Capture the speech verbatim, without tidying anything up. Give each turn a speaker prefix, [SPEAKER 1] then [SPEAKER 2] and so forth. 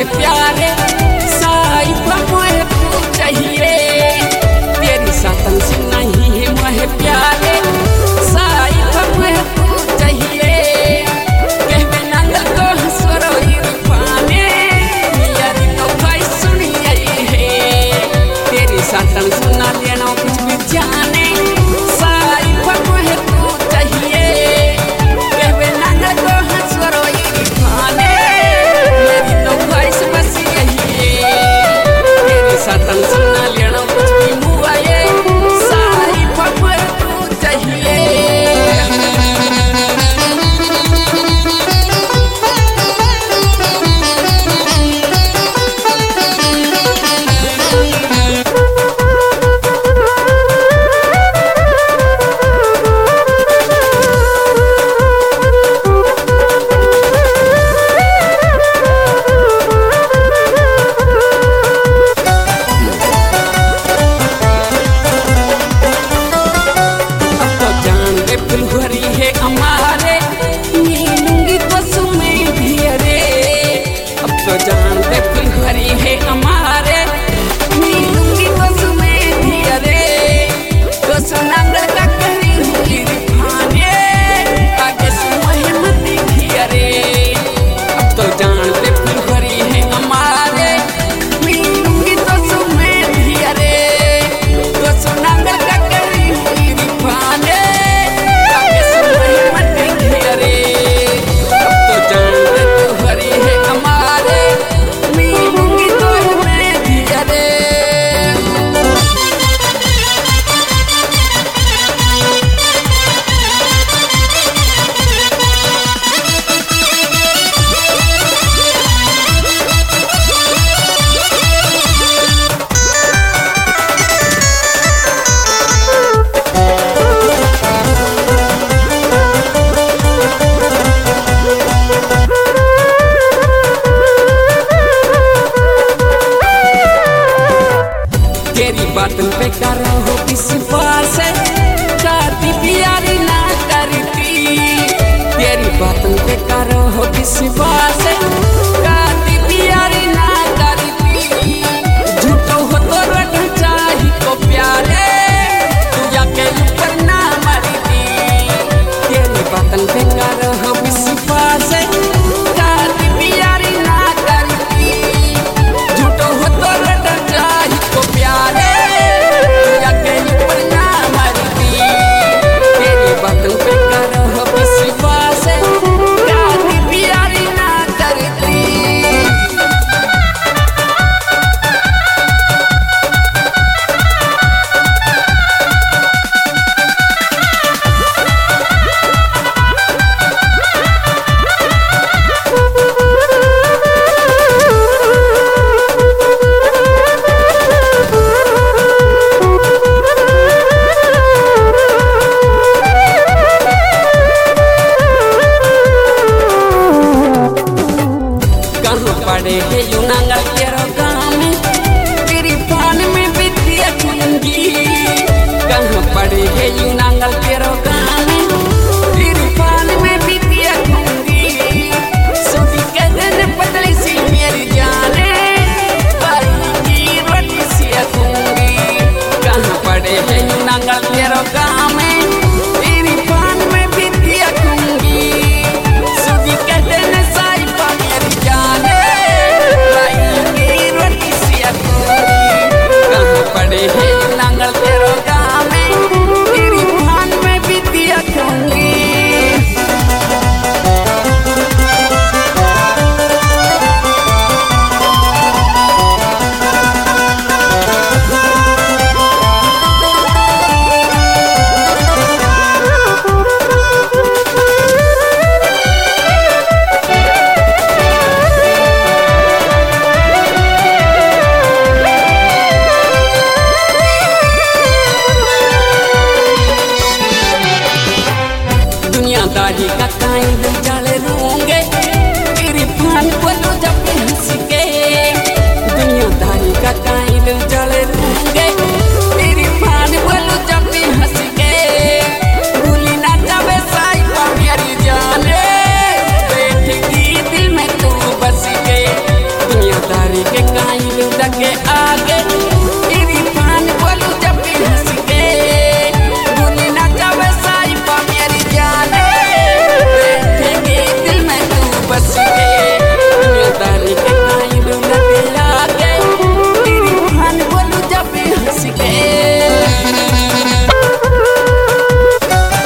[SPEAKER 1] प्यारे साहिबा मोहे तू चाहिए। तेरी सातन से नहीं है मोहे प्यारे साहिबा मोहे तू चाहिए। कहवे नंगल तो हंसरो इरफाने यारी तो भाई सुनी आई है। तेरी सातन सुना लेना कुछ भी जाने साहिबा मोहे तू चाहिए। कहवे नंगल तो हंसरो इरफाने यारी तो भाई बस यही है। तेरी सातन सुना लेना कुछ भी मुआ ये साहिबा मोहे तू चाहिए। हमारे नीलूंगी बसों में भी अरे अब तो जान दे फुलहरी है हमारे नीलूंगी बसों में भी अरे तो सुनांगल का करी हुई रिफाने आगे सुमहे मती भी अरे अब तो जान दे फुलहरी है हमारे नीलूंगी बसों में भी अरे तो सुनांगल का करी हुई रिफाने तेरी बातन पे करो हो किसी बार से शादी प्यारी ना करती। तेरी बातन पे करो हो किसी बार से शादी प्यारी ना करती। झूठो हो तो रट चाही को प्यारे तू जाके ऊपर ना मरती। तेरी बातन पे करो हो किसी बार से शादी प्यारी ना करती। झूठो हो तो रट चाही को प्यारे पड़े है